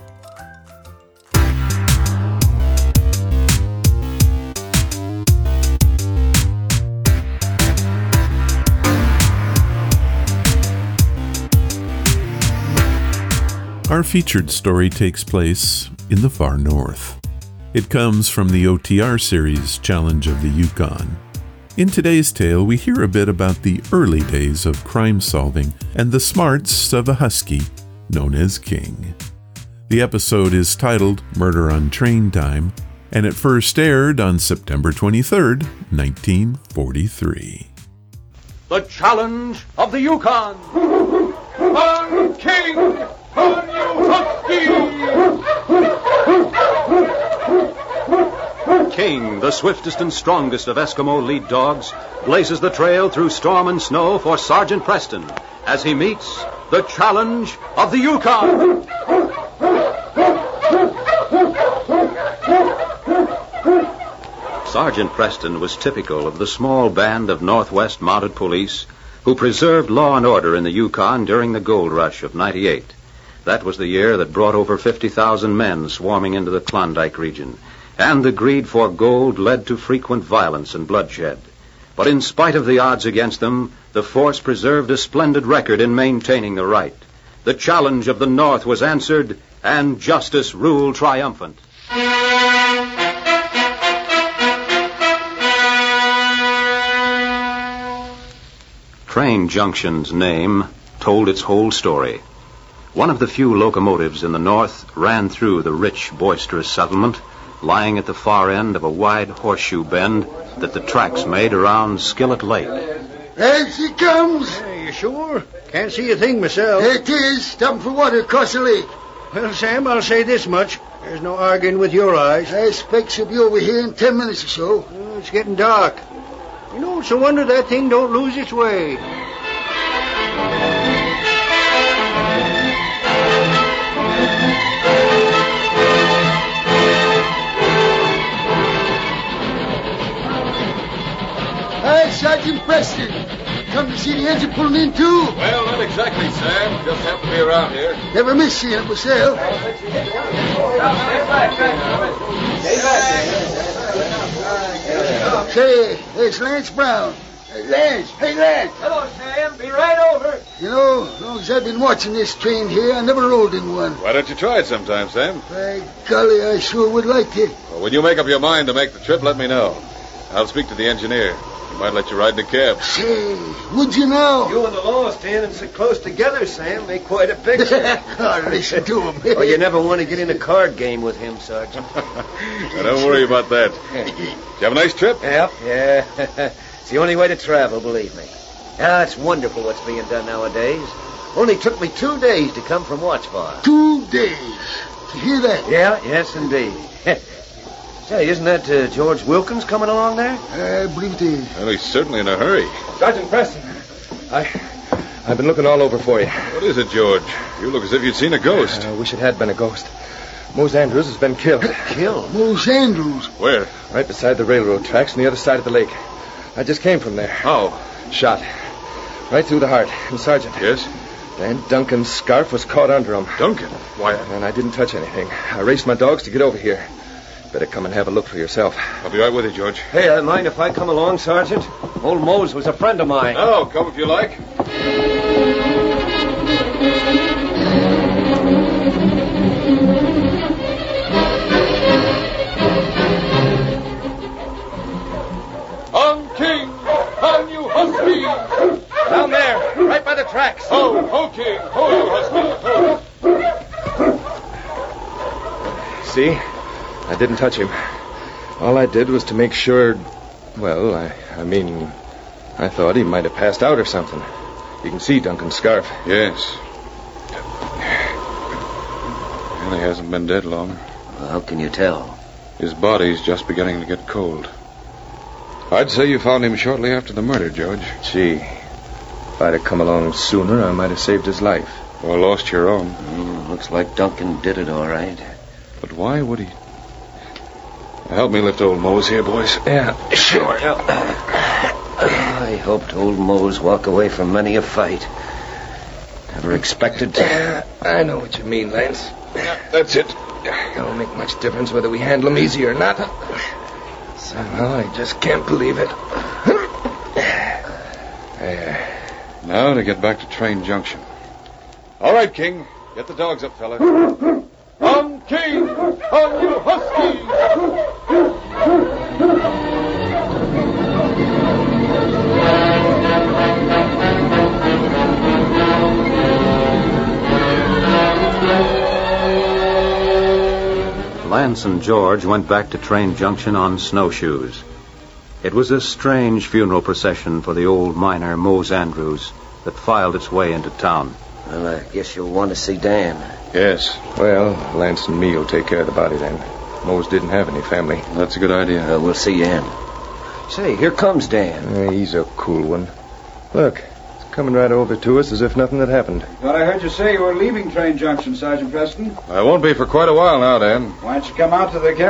Our featured story takes place in the far north. It comes from the OTR series Challenge of the Yukon. In today's tale, we hear a bit about the early days of crime solving and the smarts of a husky known as King. The episode is titled Murder on Train Time, and it first aired on September 23rd, 1943. the challenge of the Yukon. On King, on you husky! King, the swiftest and strongest of Eskimo lead dogs, blazes the trail through storm and snow for Sergeant Preston as he meets the challenge of the Yukon. Sergeant Preston was typical of the small band of Northwest Mounted Police who preserved law and order in the Yukon during the gold rush of '98. That was the year that brought over 50,000 men swarming into the Klondike region, and the greed for gold led to frequent violence and bloodshed. But in spite of the odds against them, the force preserved a splendid record in maintaining the right. The challenge of the North was answered, and justice ruled triumphant. Train Junction's name told its whole story. One of the few locomotives in the North ran through the rich, boisterous settlement, lying at the far end of a wide horseshoe bend that the tracks made around Skillet Lake. There she comes. Hey, you sure? Can't see a thing myself. It is. Stopping for water across the lake. Well, Sam, I'll say this much. There's no arguing with your eyes. I expect she'll be over here in 10 minutes or so. Oh, it's getting dark. You know, it's a wonder that thing don't lose its way. Hi, Sergeant Preston. Come to see the engine pulling in, too? Well, not exactly, Sam. Just happen to be around here. Never miss seeing it myself. Say, there's Lance Brown. Hey, Lance. Hello, Sam. Be right over. You know, as long as I've been watching this train here, I never rode in one. Why don't you try it sometime, Sam? By golly, I sure would like to. Well, when you make up your mind to make the trip, let me know. I'll speak to the engineer. He might let you ride in a cab. Say, would you now? You and the law standing so close together, Sam, make quite a picture. Oh, listen to him. Oh, you never want to get in a card game with him, Sergeant. Now, don't worry about that. Did you have a nice trip? Yep, yeah. It's the only way to travel, believe me. Ah, it's wonderful what's being done nowadays. Only took me 2 days to come from Watchbar. 2 days. You hear that? Yeah, yes, indeed. Say, isn't that George Wilkins coming along there? I believe it is. Well, he's certainly in a hurry. Sergeant Preston, I've been looking all over for you. What is it, George? You look as if you'd seen a ghost. I wish it had been a ghost. Mose Andrews has been killed. Killed? Mose Andrews? Where? Right beside the railroad tracks on the other side of the lake. I just came from there. How? Shot. Right through the heart. And Sergeant. Yes? And Duncan's scarf was caught under him. Duncan? Why? And I didn't touch anything. I raced my dogs to get over here. Better come and have a look for yourself. I'll be right with you, George. Hey, I mind if I come along, Sergeant? Old Mose was a friend of mine. Oh, come if you like. On King, on you husky! Down there, right by the tracks. Oh, King, you husky. See? I didn't touch him. All I did was to make sure... Well, I thought he might have passed out or something. You can see Duncan's scarf. Yes. Well, he hasn't been dead long. Well, how can you tell? His body's just beginning to get cold. I'd say you found him shortly after the murder, George. Gee, if I'd have come along sooner, I might have saved his life. Or lost your own. Looks like Duncan did it all right. But why would he... Help me lift old Mose here, boys. Yeah, sure. I hoped old Mose walk away from many a fight. Never expected to... I know what you mean, Lance. That's it. Don't make much difference whether we handle him easy or not. Somehow I just can't believe it. There. Now to get back to Train Junction. All right, King. Get the dogs up, fella. On King, on you husky! Lance and George went back to Train Junction on snowshoes. It was a strange funeral procession for the old miner, Mose Andrews, that filed its way into town. Well, I guess you'll want to see Dan. Yes. Well, Lance and me will take care of the body then. Mose didn't have any family. That's a good idea. We'll see you in. Say, here comes Dan. He's a cool one. Look, he's coming right over to us as if nothing had happened. Thought I heard you say you were leaving Train Junction, Sergeant Preston. I won't be for quite a while now, Dan. Why don't you come out to the cap...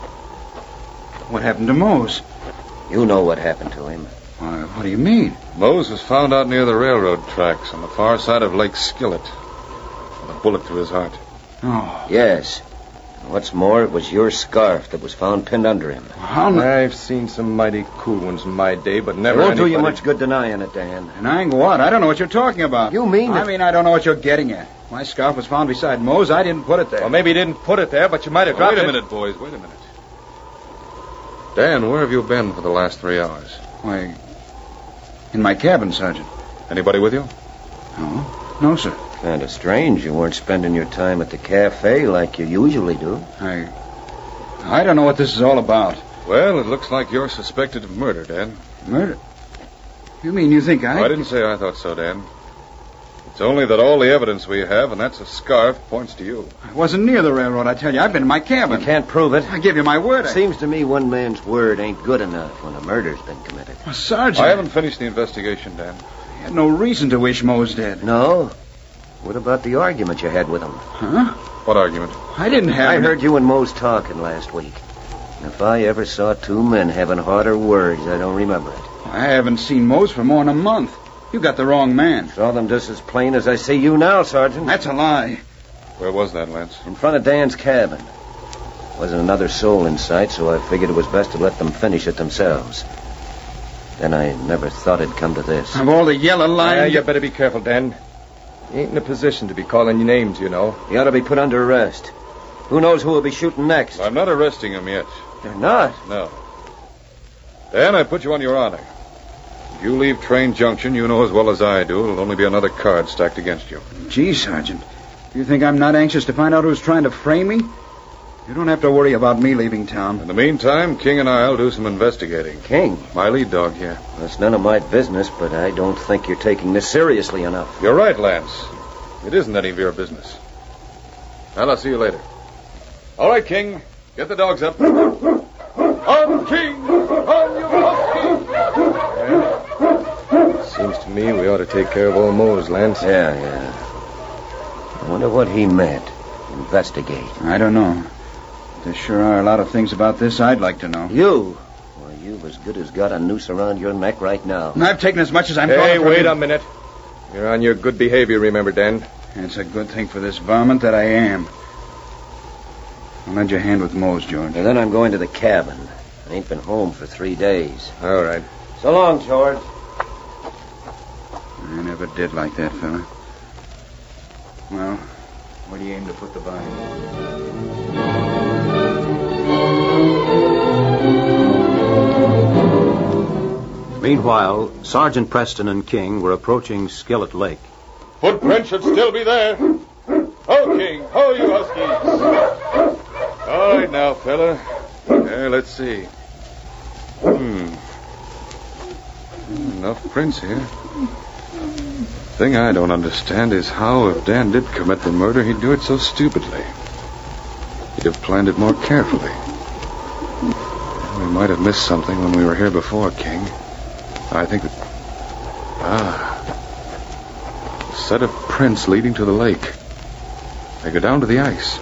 What happened to Mose? You know what happened to him. What do you mean? Mose was found out near the railroad tracks on the far side of Lake Skillet with a bullet through his heart. Oh. Yes. What's more, it was your scarf that was found pinned under him. I've seen some mighty cool ones in my day, but never It won't do you anybody- much good denying it, Dan. Denying what? I don't know what you're talking about. You mean I that... mean, I don't know what you're getting at. My scarf was found beside Mose. I didn't put it there. Well, maybe you didn't put it there, but you might have dropped it. Wait a minute, boys. Wait a minute. Dan, where have you been for the last 3 hours? Why, in my cabin, Sergeant. Anybody with you? No, sir. Kind of strange you weren't spending your time at the cafe like you usually do. I don't know what this is all about. Well, it looks like you're suspected of murder, Dan. Murder? You mean you think I didn't say I thought so, Dan. It's only that all the evidence we have, and that's a scarf, points to you. I wasn't near the railroad, I tell you. I've been in my cabin. You can't prove it. I give you my word. Seems to me one man's word ain't good enough when a murder's been committed. Well, Sergeant... I haven't finished the investigation, Dan. You had no reason to wish Mose dead. No? What about the argument you had with him? Huh? What argument? I didn't have... I heard you and Mose talking last week. If I ever saw two men having harder words, I don't remember it. I haven't seen Mose for more than a month. You got the wrong man. Saw them just as plain as I see you now, Sergeant. That's a lie. Where was that, Lance? In front of Dan's cabin. Wasn't another soul in sight, so I figured it was best to let them finish it themselves. Then I never thought it'd come to this. Of all the yellow lying... You better be careful, Dan. You ain't in a position to be calling your names, you know. You ought to be put under arrest. Who knows who will be shooting next? I'm not arresting him yet. You're not? No. Dan, I put you on your honor. If you leave Train Junction, you know as well as I do, it'll only be another card stacked against you. Gee, Sergeant. You think I'm not anxious to find out who's trying to frame me? You don't have to worry about me leaving town. In the meantime, King and I'll do some investigating. King? My lead dog here. That's none of my business, but I don't think you're taking this seriously enough. You're right, Lance. It isn't any of your business. Well, I'll see you later. All right, King. Get the dogs up. On, King! On, you husky! Seems to me we ought to take care of old Mose, Lance. Yeah. I wonder what he meant. Investigate. I don't know. There sure are a lot of things about this I'd like to know. You? Well, you've as good as got a noose around your neck right now. And I've taken as much as I'm going to... Hey, wait you. a minute. You're on your good behavior, remember, Dan? It's a good thing for this varmint that I am. I'll lend your hand with Mose, George. And then I'm going to the cabin. I ain't been home for 3 days. All right. So long, George. I never did like that fella. Well, where do you aim to put the body? Meanwhile, Sergeant Preston and King were approaching Skillet Lake. Footprints should still be there. Ho, King. Ho, you huskies. All right now, fella. Let's see. Enough prints here. Thing I don't understand is how, if Dan did commit the murder, he'd do it so stupidly. He'd have planned it more carefully. We might have missed something when we were here before, King. I think that... A set of prints leading to the lake. They go down to the ice.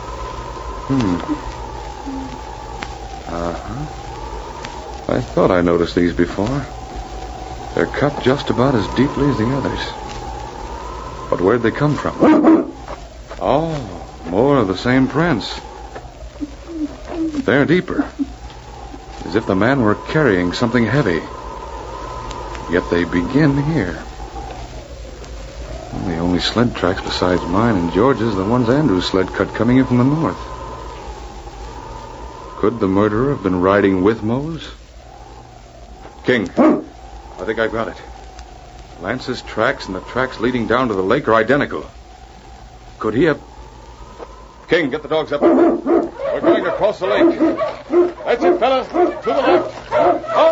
I thought I noticed these before. They're cut just about as deeply as the others. But where'd they come from? Oh, more of the same prints. But they're deeper. As if the man were carrying something heavy. Yet they begin here. The only sled tracks besides mine and George's are the ones Andrew's sled cut coming in from the north. Could the murderer have been riding with Mose? King, I think I got it. Lance's tracks and the tracks leading down to the lake are identical. Could he have... King, get the dogs up. We're going across the lake. That's it, fella. To the left.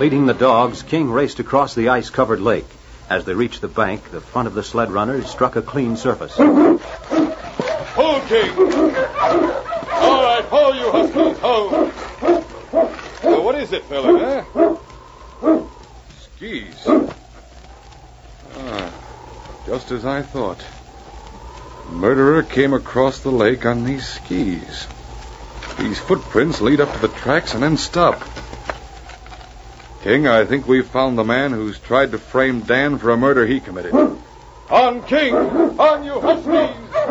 Leading the dogs, King raced across the ice-covered lake. As they reached the bank, the front of the sled runners struck a clean surface. Hold, King! All right, hold, you huskies, hold! Well, what is it, fella, huh? Skis. Just as I thought. The murderer came across the lake on these skis. These footprints lead up to the tracks and then stop. King, I think we've found the man who's tried to frame Dan for a murder he committed. On, King! On, you huskies!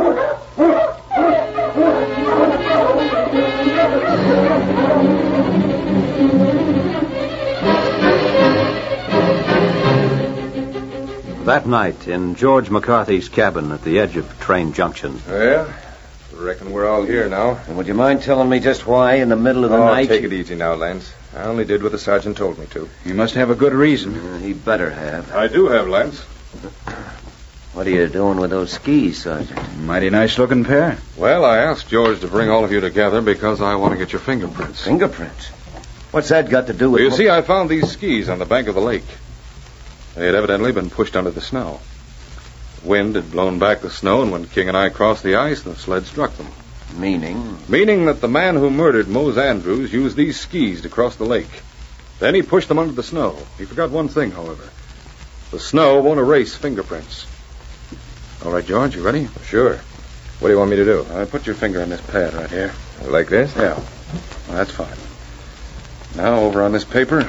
That night, in George McCarthy's cabin at the edge of Train Junction. Well, I reckon we're all here now. And would you mind telling me just why in the middle of the night? Take it easy now, Lance. I only did what the sergeant told me to. You must have a good reason. He better have. I do have, Lance. What are you doing with those skis, Sergeant? Mighty nice-looking pair. Well, I asked George to bring all of you together because I want to get your fingerprints. Fingerprints? What's that got to do with... You see, I found these skis on the bank of the lake. They had evidently been pushed under the snow. The wind had blown back the snow, and when King and I crossed the ice, the sled struck them. Meaning? Meaning that the man who murdered Mose Andrews used these skis to cross the lake. Then he pushed them under the snow. He forgot one thing, however. The snow won't erase fingerprints. All right, George, you ready? Sure. What do you want me to do? Put your finger on this pad right here. Like this? Yeah. Well, that's fine. Now, over on this paper.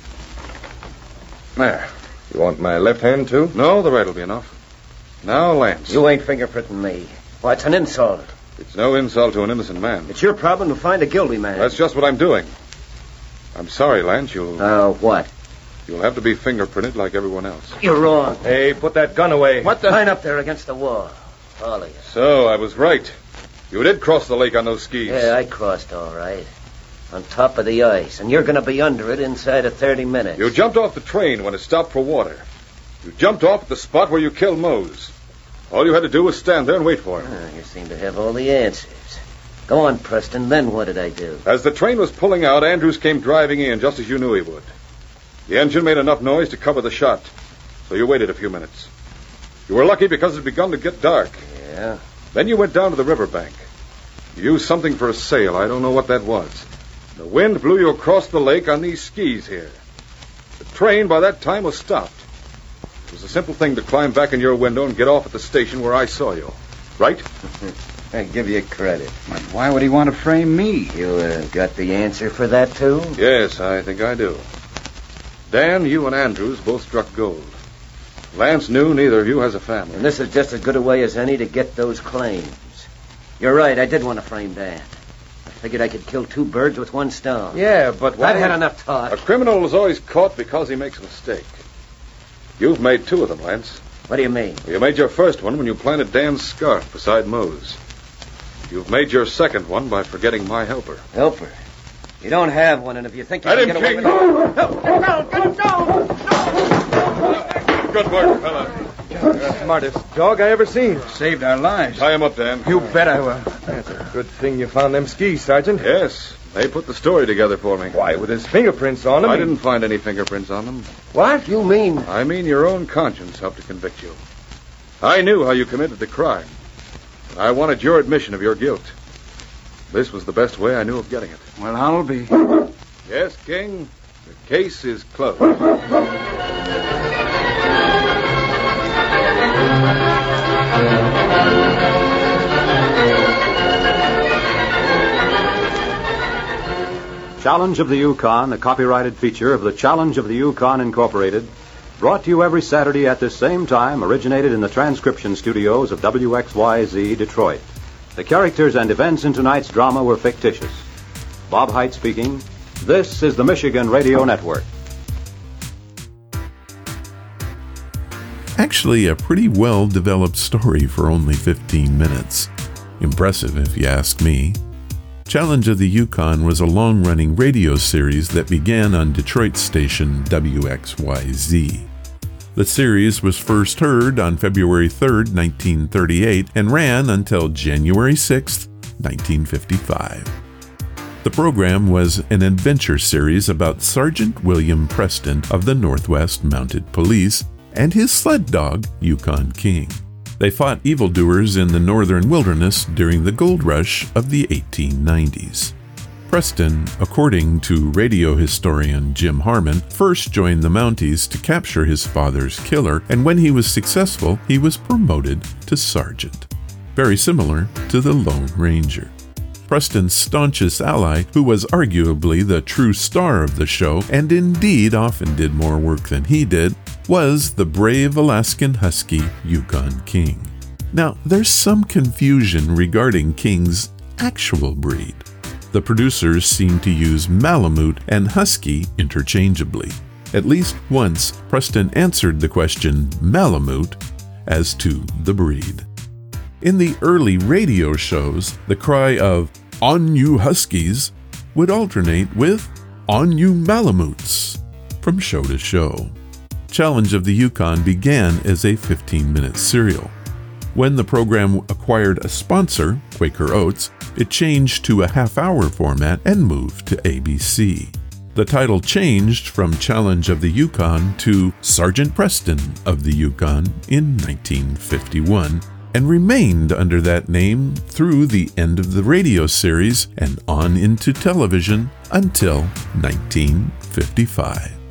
There. You want my left hand, too? No, the right will be enough. Now, Lance. You ain't fingerprinting me. Why, it's an insult. It's no insult to an innocent man. It's your problem to find a guilty man. That's just what I'm doing. I'm sorry, Lance. What? You'll have to be fingerprinted like everyone else. You're wrong. Hey, put that gun away. What the... Line up there against the wall. All of you. So, I was right. You did cross the lake on those skis. Yeah, I crossed all right. On top of the ice, and you're going to be under it inside of 30 minutes. You jumped off the train when it stopped for water. You jumped off at the spot where you killed Mose. All you had to do was stand there and wait for him. You seem to have all the answers. Go on, Preston, then what did I do? As the train was pulling out, Andrews came driving in just as you knew he would. The engine made enough noise to cover the shot, so you waited a few minutes. You were lucky because it had begun to get dark. Yeah? Then you went down to the riverbank. You used something for a sail. I don't know what that was. The wind blew you across the lake on these skis here. The train, by that time, was stopped. It was a simple thing to climb back in your window and get off at the station where I saw you. Right? I give you credit. But why would he want to frame me? You got the answer for that, too? Yes, I think I do. Dan, you and Andrews both struck gold. Lance knew neither of you has a family. And this is just as good a way as any to get those claims. You're right, I did want to frame Dan. I figured I could kill two birds with one stone. Yeah, but why... I've had enough talk. A criminal is always caught because he makes a mistake. You've made two of them, Lance. What do you mean? You made your first one when you planted Dan's scarf beside Mose. You've made your second one by forgetting my helper. Helper? You don't have one, and if you think you can get away with it... No, get him down! Good work, fella. You're the smartest dog I ever seen. Saved our lives. Tie him up, Dan. You bet I will. That's a good thing you found them skis, Sergeant. Yes, they put the story together for me. Why, with his fingerprints on them... I didn't find any fingerprints on them. What? You mean... I mean your own conscience helped to convict you. I knew how you committed the crime. I wanted your admission of your guilt. This was the best way I knew of getting it. Well, I'll be. Yes, King. The case is closed. Challenge of the Yukon, a copyrighted feature of the Challenge of the Yukon Incorporated, brought to you every Saturday at this same time, originated in the transcription studios of WXYZ Detroit. The characters and events in tonight's drama were fictitious. Bob Hite speaking. This is the Michigan Radio Network. Actually, a pretty well-developed story for only 15 minutes. Impressive, if you ask me. Challenge of the Yukon was a long-running radio series that began on Detroit station WXYZ. The series was first heard on February 3, 1938, and ran until January 6, 1955. The program was an adventure series about Sergeant William Preston of the Northwest Mounted Police and his sled dog, Yukon King. They fought evildoers in the northern wilderness during the gold rush of the 1890s. Preston, according to radio historian Jim Harmon, first joined the Mounties to capture his father's killer, and when he was successful, he was promoted to sergeant. Very similar to the Lone Ranger. Preston's staunchest ally, who was arguably the true star of the show, and indeed often did more work than he did, was the brave Alaskan Husky Yukon King. Now, there's some confusion regarding King's actual breed. The producers seem to use Malamute and Husky interchangeably. At least once, Preston answered the question Malamute as to the breed. In the early radio shows, the cry of "On you Huskies" would alternate with "On you Malamutes" from show to show. Challenge of the Yukon began as a 15-minute serial. When the program acquired a sponsor, Quaker Oats, it changed to a half-hour format and moved to ABC. The title changed from Challenge of the Yukon to Sergeant Preston of the Yukon in 1951, and remained under that name through the end of the radio series and on into television until 1955.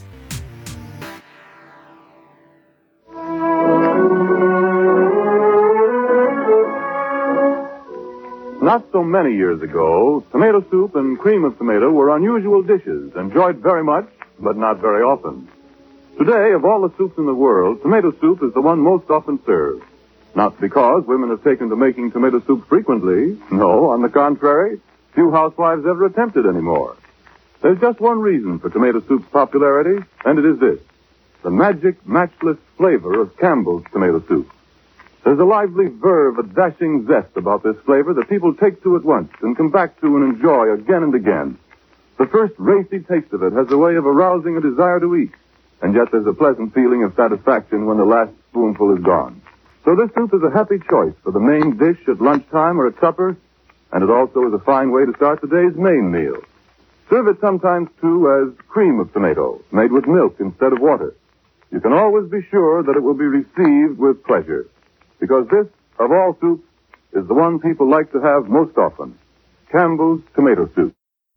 Not so many years ago, tomato soup and cream of tomato were unusual dishes, enjoyed very much, but not very often. Today, of all the soups in the world, tomato soup is the one most often served. Not because women have taken to making tomato soup frequently. No, on the contrary, few housewives ever attempt it anymore. There's just one reason for tomato soup's popularity, and it is this: the magic, matchless flavor of Campbell's tomato soup. There's a lively verve, a dashing zest about this flavor that people take to at once and come back to and enjoy again and again. The first racy taste of it has a way of arousing a desire to eat, and yet there's a pleasant feeling of satisfaction when the last spoonful is gone. So this soup is a happy choice for the main dish at lunchtime or at supper, and it also is a fine way to start the day's main meal. Serve it sometimes, too, as cream of tomato, made with milk instead of water. You can always be sure that it will be received with pleasure, because this, of all soups, is the one people like to have most often: Campbell's tomato soup.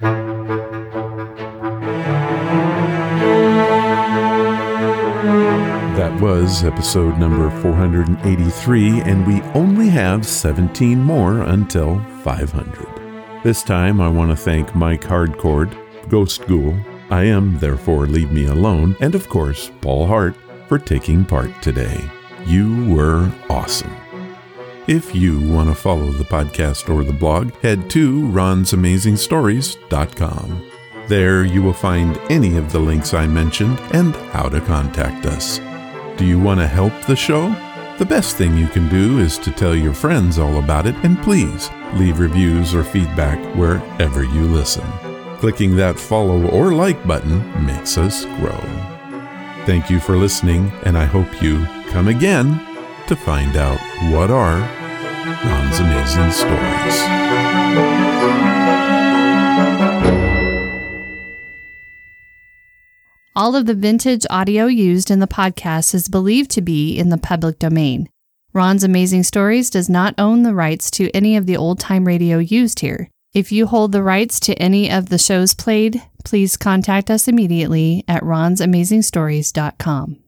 That was episode number 483, and we only have 17 more until 500. This time I want to thank Mike Hardcord, Ghost Ghoul, I Am Therefore Leave Me Alone, and of course Paul Hart for taking part today. You were awesome. If you want to follow the podcast or the blog, head to ronsamazingstories.com. There you will find any of the links I mentioned and how to contact us. Do you want to help the show? The best thing you can do is to tell your friends all about it, and please leave reviews or feedback wherever you listen. Clicking that follow or like button makes us grow. Thank you for listening, and I hope you come again to find out what are Ron's Amazing Stories. All of the vintage audio used in the podcast is believed to be in the public domain. Ron's Amazing Stories does not own the rights to any of the old-time radio used here. If you hold the rights to any of the shows played, please contact us immediately at ronsamazingstories.com.